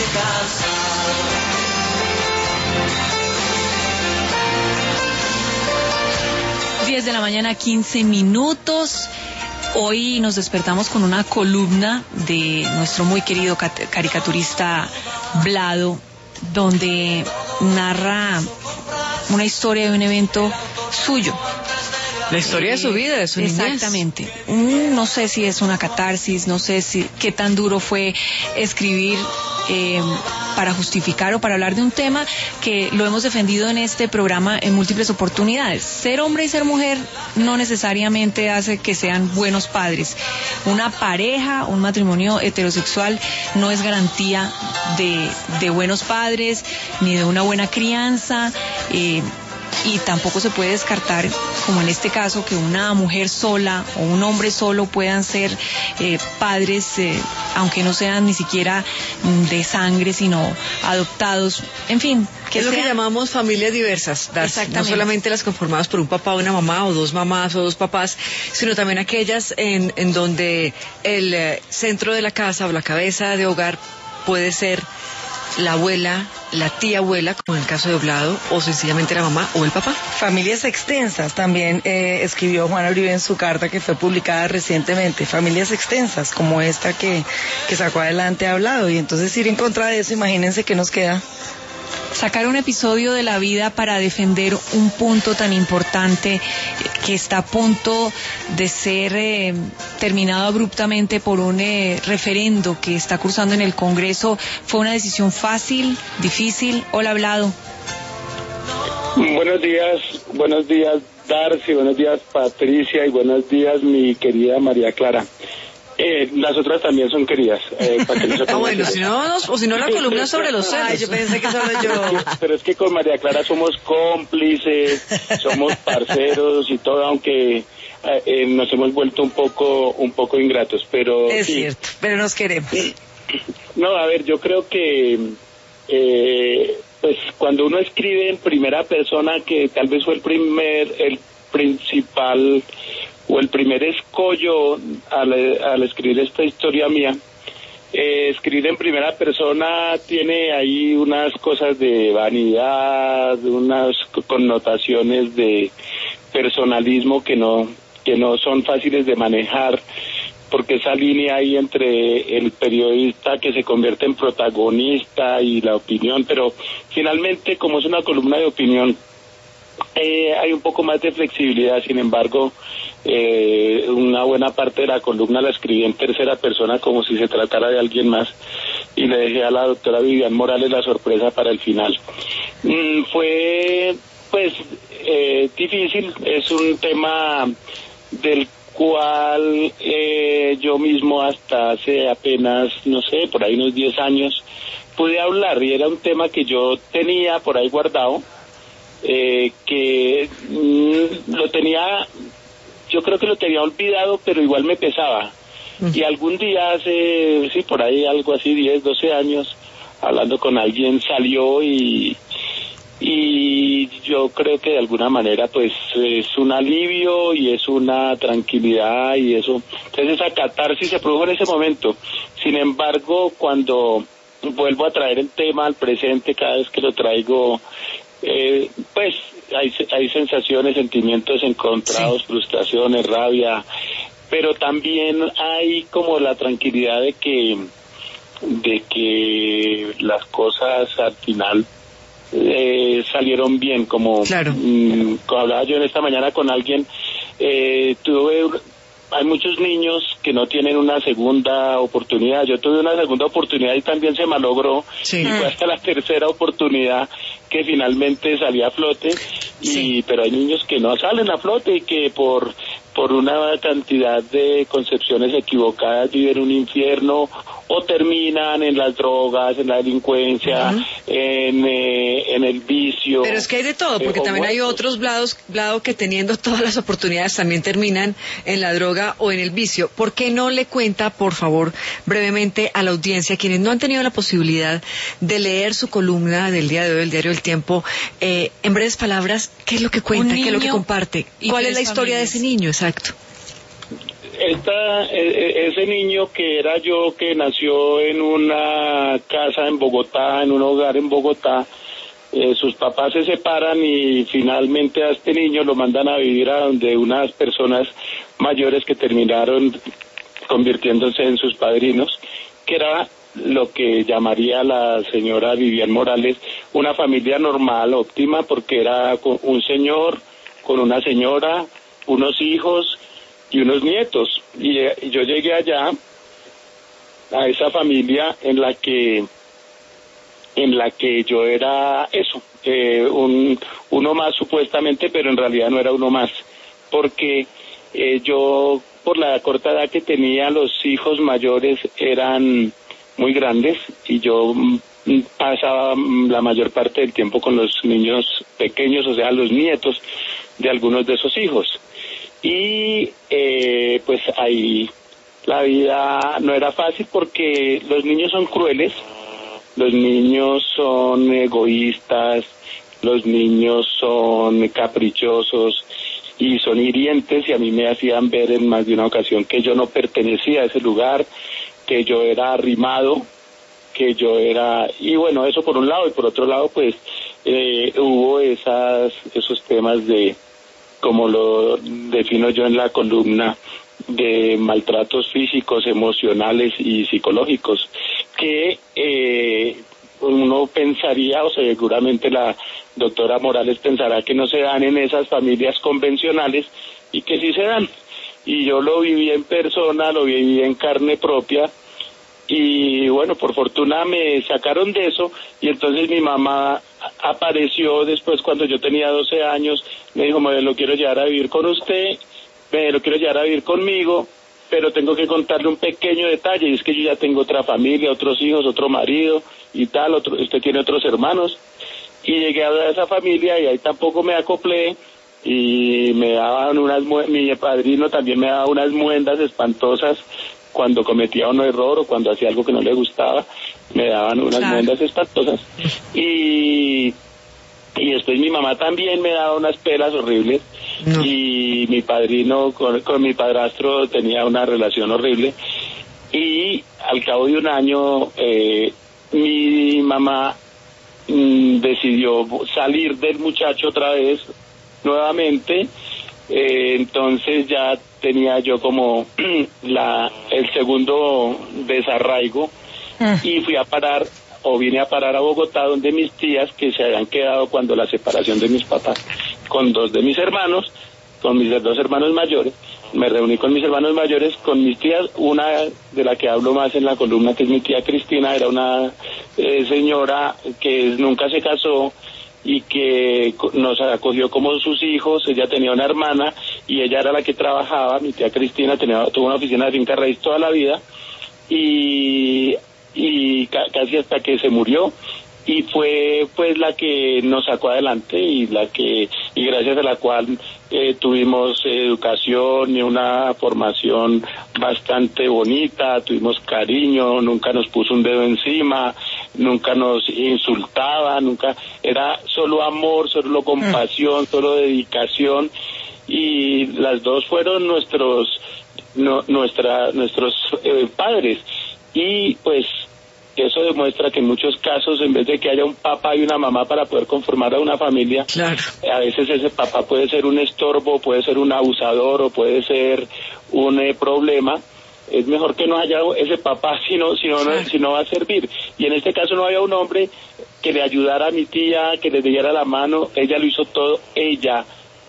De la mañana, 15 minutos. Hoy nos despertamos con una columna de nuestro muy querido caricaturista Vlado, donde narra una historia de un evento suyo. La historia de su vida, de su niñez. Exactamente. No sé si es una catarsis, no sé qué tan duro fue escribir para justificar o para hablar de un tema que lo hemos defendido en este programa en múltiples oportunidades. Ser hombre y ser mujer no necesariamente hace que sean buenos padres. Una pareja, un matrimonio heterosexual no es garantía de buenos padres ni de una buena crianza. Y tampoco se puede descartar, como en este caso, que una mujer sola o un hombre solo puedan ser padres, aunque no sean ni siquiera de sangre, sino adoptados. En fin, que es lo que llamamos familias diversas, Exactamente. No solamente las conformadas por un papá, una mamá, o dos mamás o dos papás, sino también aquellas en donde el centro de la casa o la cabeza de hogar puede ser la abuela, la tía abuela, como en el caso de Vlado, o sencillamente la mamá o el papá. Familias extensas, también escribió Juana Uribe en su carta que fue publicada recientemente, familias extensas, como esta que sacó adelante a Vlado, y entonces ir en contra de eso, imagínense qué nos queda. Sacar un episodio de la vida para defender un punto tan importante que está a punto de ser terminado abruptamente por un referendo que está cursando en el Congreso, ¿fue una decisión fácil, difícil? Hola, Vlado. Buenos días Darcy, buenos días Patricia y buenos días mi querida María Clara. Las otras también son queridas. Para que no bueno, si no la columna sobre los celos. Ay, yo pensé que solo yo. Pero es que con María Clara somos cómplices, somos parceros y todo, aunque nos hemos vuelto un poco ingratos, pero es sí. Cierto, pero nos queremos. No, a ver, yo creo que pues cuando uno escribe en primera persona, que tal vez fue el principal o el primer escollo al escribir esta historia mía, escribir en primera persona tiene ahí unas cosas de vanidad, unas connotaciones de personalismo que no son fáciles de manejar, porque esa línea ahí entre el periodista que se convierte en protagonista y la opinión, pero finalmente, como es una columna de opinión, hay un poco más de flexibilidad. Sin embargo, una buena parte de la columna la escribí en tercera persona, como si se tratara de alguien más, y le dejé a la doctora Vivian Morales la sorpresa para el final. Fue pues difícil, es un tema del cual yo mismo hasta hace apenas, no sé, por ahí unos 10 años pude hablar, y era un tema que yo tenía por ahí guardado, que lo tenía, yo creo que lo tenía olvidado, pero igual me pesaba. Y algún día hace, sí, por ahí algo así, 10, 12 años, hablando con alguien, salió y yo creo que de alguna manera pues es un alivio y es una tranquilidad y eso. Entonces esa catarsis se produjo en ese momento. Sin embargo, cuando vuelvo a traer el tema al presente, cada vez que lo traigo, pues hay sensaciones, sentimientos encontrados, sí, frustraciones, rabia, pero también hay como la tranquilidad de que las cosas al final salieron bien, como claro. Como hablaba yo en esta mañana con alguien, hay muchos niños que no tienen una segunda oportunidad. Yo tuve una segunda oportunidad y también se malogró, sí, y fue hasta la tercera oportunidad que finalmente salí a flote, sí, pero hay niños que no salen a flote y que por una cantidad de concepciones equivocadas viven un infierno o terminan en las drogas, en la delincuencia, en el vicio. Pero es que hay de todo, porque también hay otros Vlado, que teniendo todas las oportunidades también terminan en la droga o en el vicio. ¿Por qué no le cuenta, por favor, brevemente a la audiencia, quienes no han tenido la posibilidad de leer su columna del día de hoy, del diario El Tiempo, en breves palabras, qué es lo que cuenta, qué es lo que comparte, cuál es la historia de ese niño? Exacto. ese niño que era yo, que nació en una casa en Bogotá, en un hogar en Bogotá, sus papás se separan y finalmente a este niño lo mandan a vivir a donde unas personas mayores que terminaron convirtiéndose en sus padrinos, que era lo que llamaría la señora Vivian Morales una familia normal, óptima, porque era un señor con una señora, unos hijos y unos nietos. Y yo llegué allá a esa familia en la que yo era eso, uno más supuestamente, pero en realidad no era uno más, porque yo, por la corta edad que tenía, los hijos mayores eran muy grandes y yo pasaba la mayor parte del tiempo con los niños pequeños, o sea, los nietos de algunos de esos hijos. Y pues ahí la vida no era fácil porque los niños son crueles, los niños son egoístas, los niños son caprichosos y son hirientes, y a mí me hacían ver en más de una ocasión que yo no pertenecía a ese lugar, que yo era arrimado, que yo era, y bueno, eso por un lado, y por otro lado pues hubo esos temas de, como lo defino yo en la columna, de maltratos físicos, emocionales y psicológicos, que uno pensaría, o seguramente la doctora Morales pensará, que no se dan en esas familias convencionales, y que sí se dan. Y yo lo viví en persona, lo viví en carne propia, y bueno, por fortuna me sacaron de eso, y entonces mi mamá apareció después cuando yo tenía 12 años, me dijo: me lo quiero llevar a vivir con usted, me lo quiero llevar a vivir conmigo, pero tengo que contarle un pequeño detalle, y es que yo ya tengo otra familia, otros hijos, otro marido y tal, usted tiene otros hermanos. Y llegué a esa familia y ahí tampoco me acoplé, y me daban mi padrino también me daba unas muendas espantosas cuando cometía un error o cuando hacía algo que no le gustaba, me daban unas muendas espantosas. Y después mi mamá también me daba unas pelas horribles. No. Y mi padrino con mi padrastro tenía una relación horrible, y al cabo de un año mi mamá decidió salir del muchacho otra vez, nuevamente. Entonces ya tenía yo como el segundo desarraigo, y vine a parar a Bogotá, donde mis tías, que se habían quedado cuando la separación de mis papás, con dos de mis hermanos, con mis dos hermanos mayores. Me reuní con mis hermanos mayores, con mis tías, una de la que hablo más en la columna, que es mi tía Cristina, era una señora que nunca se casó y que nos acogió como sus hijos. Ella tenía una hermana y ella era la que trabajaba. Mi tía Cristina tuvo una oficina de finca raíz toda la vida, y casi hasta que se murió, y fue pues la que nos sacó adelante, y gracias a la cual tuvimos educación y una formación bastante bonita, tuvimos cariño, nunca nos puso un dedo encima, nunca nos insultaba, nunca, era solo amor, solo compasión, solo dedicación, y las dos fueron nuestros padres. Y pues eso demuestra que en muchos casos, en vez de que haya un papá y una mamá para poder conformar a una familia, claro, a veces ese papá puede ser un estorbo, puede ser un abusador, o puede ser un problema. Es mejor que no haya ese papá si no va a servir. Y en este caso no había un hombre que le ayudara a mi tía, que le diera la mano. Ella lo hizo todo, ella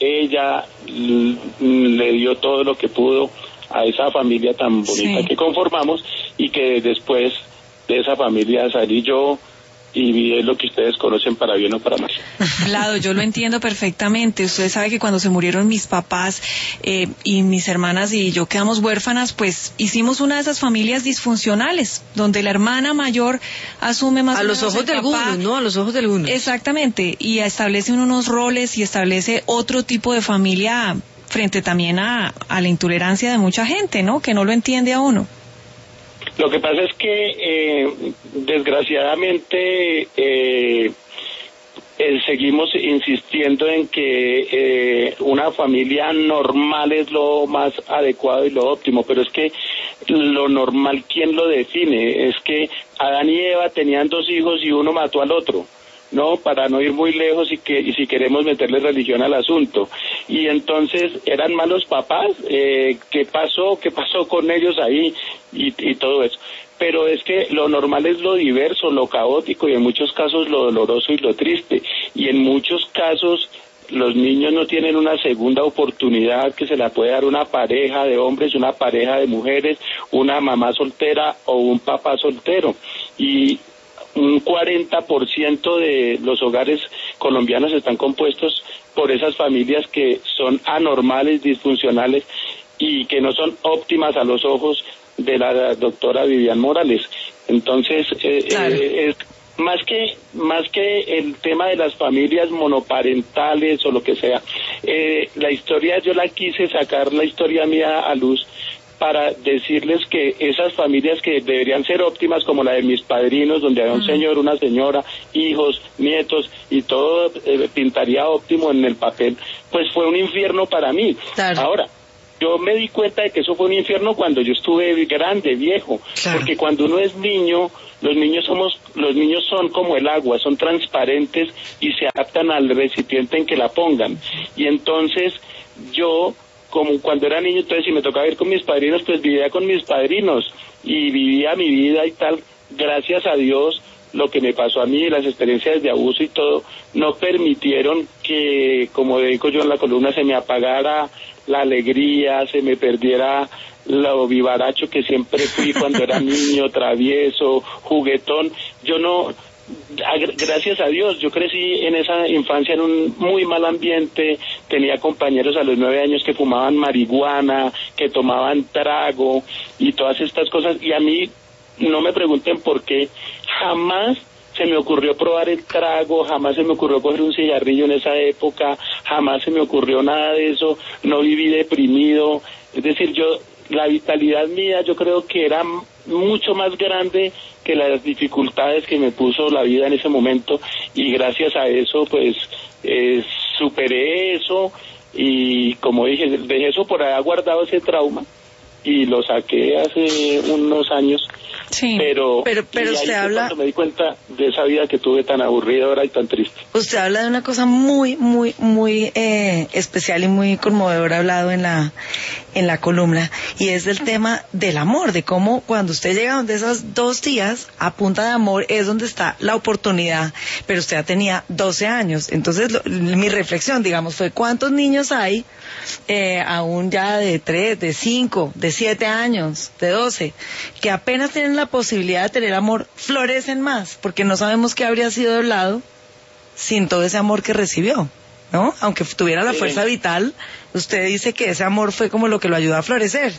le dio todo lo que pudo a esa familia tan bonita, sí, que conformamos, y que después de esa familia salí yo, y vi lo que ustedes conocen, para bien o para mal. Vlado, yo lo entiendo perfectamente. Usted sabe que cuando se murieron mis papás y mis hermanas y yo quedamos huérfanas, pues hicimos una de esas familias disfuncionales, donde la hermana mayor asume más a los ojos de algunos, ¿no? A los ojos de algunos. Exactamente, y establece unos roles y establece otro tipo de familia frente también a la intolerancia de mucha gente, ¿no? Que no lo entiende a uno. Lo que pasa es que, desgraciadamente, seguimos insistiendo en que una familia normal es lo más adecuado y lo óptimo, pero es que lo normal, ¿quién lo define? Es que Adán y Eva tenían 2 hijos y uno mató al otro, ¿no? Para no ir muy lejos y si queremos meterle religión al asunto. Y entonces, ¿eran malos papás? ¿Qué pasó con ellos ahí? Y todo eso. Pero es que lo normal es lo diverso, lo caótico y en muchos casos lo doloroso y lo triste. Y en muchos casos los niños no tienen una segunda oportunidad que se la puede dar una pareja de hombres, una pareja de mujeres, una mamá soltera o un papá soltero. Y un 40% de los hogares colombianos están compuestos por esas familias que son anormales, disfuncionales y que no son óptimas a los ojos de la doctora Vivian Morales. Entonces, claro. Es más que el tema de las familias monoparentales o lo que sea, la historia, yo la quise sacar la historia mía a luz para decirles que esas familias que deberían ser óptimas, como la de mis padrinos, donde había un señor, una señora, hijos, nietos, y todo pintaría óptimo en el papel, pues fue un infierno para mí. Claro. Ahora, yo me di cuenta de que eso fue un infierno cuando yo estuve grande, viejo, claro. Porque cuando uno es niño, los niños son como el agua, son transparentes y se adaptan al recipiente en que la pongan. Y entonces yo, como cuando era niño, entonces si me tocaba ir con mis padrinos, pues vivía con mis padrinos y vivía mi vida y tal. Gracias a Dios, lo que me pasó a mí, las experiencias de abuso y todo, no permitieron que, como digo yo en la columna, se me apagara la alegría, se me perdiera lo vivaracho que siempre fui cuando era niño, travieso, juguetón. Yo no, gracias a Dios, yo crecí en esa infancia en un muy mal ambiente, tenía compañeros a los 9 años que fumaban marihuana, que tomaban trago y todas estas cosas, y a mí, no me pregunten por qué, jamás se me ocurrió probar el trago, jamás se me ocurrió coger un cigarrillo en esa época, jamás se me ocurrió nada de eso, no viví deprimido, es decir, la vitalidad mía yo creo que era mucho más grande que las dificultades que me puso la vida en ese momento, y gracias a eso pues superé eso, y como dije, dejé eso por allá guardado, ese trauma, y lo saqué hace unos años. Sí, pero usted habla, cuando me di cuenta de esa vida que tuve tan aburrida y tan triste. Usted habla de una cosa muy especial y muy conmovedora, hablado en la columna, y es del tema del amor, de cómo cuando usted llega donde esas 2 tías, a punta de amor es donde está la oportunidad, pero usted ya tenía 12 años, entonces mi reflexión, digamos, fue ¿cuántos niños hay aún ya de 3, de 5, de 7 años, de 12, que apenas tienen la posibilidad de tener amor, florecen más, porque no sabemos qué habría sido del lado sin todo ese amor que recibió, ¿no? Aunque tuviera la fuerza vital, usted dice que ese amor fue como lo que lo ayudó a florecer.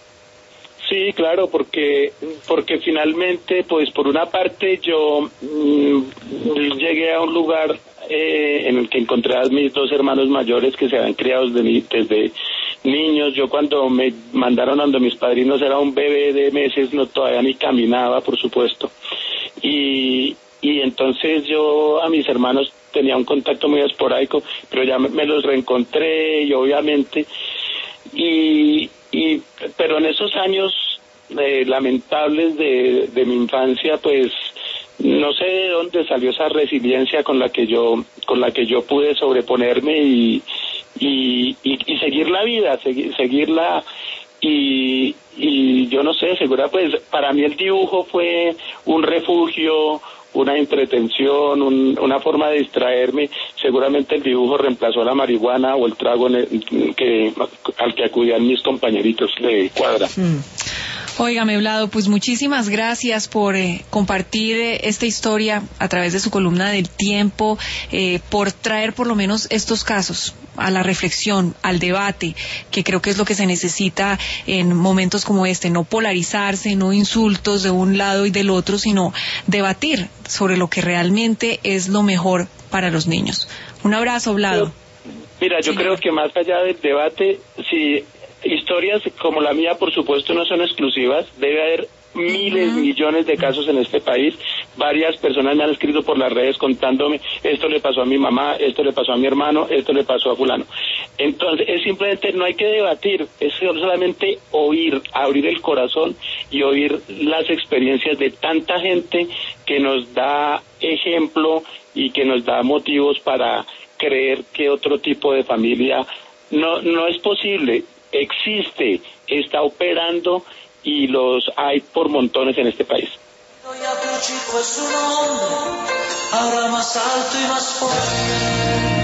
Sí, claro, porque finalmente, pues por una parte yo llegué a un lugar en el que encontré a mis 2 hermanos mayores que se habían criado desde niños. Yo cuando me mandaron a donde mis padrinos era un bebé de meses, no, todavía ni caminaba, por supuesto, y entonces yo a mis hermanos tenía un contacto muy esporádico, pero ya me los reencontré, y obviamente pero en esos años lamentables de mi infancia, pues no sé de dónde salió esa resiliencia con la que yo pude sobreponerme y seguir la vida, seguirla, y yo no sé, segura, pues para mí el dibujo fue un refugio, una entretención, una forma de distraerme. Seguramente el dibujo reemplazó a la marihuana o el trago al que acudían mis compañeritos de cuadra. Óigame, Vlado, pues muchísimas gracias por compartir esta historia a través de su columna del Tiempo, por traer por lo menos estos casos a la reflexión, al debate, que creo que es lo que se necesita en momentos como este, no polarizarse, no insultos de un lado y del otro, sino debatir sobre lo que realmente es lo mejor para los niños. Un abrazo, Vlado. Mira, yo creo que más allá del debate, si historias como la mía, por supuesto, no son exclusivas, debe haber miles, millones de casos en este país. Varias personas me han escrito por las redes contándome, esto le pasó a mi mamá, esto le pasó a mi hermano, esto le pasó a fulano. Entonces, es simplemente, no hay que debatir, es solamente oír, abrir el corazón y oír las experiencias de tanta gente que nos da ejemplo y que nos da motivos para creer que otro tipo de familia no es posible, existe, está operando y los hay por montones en este país. Ahora más alto y más fuerte.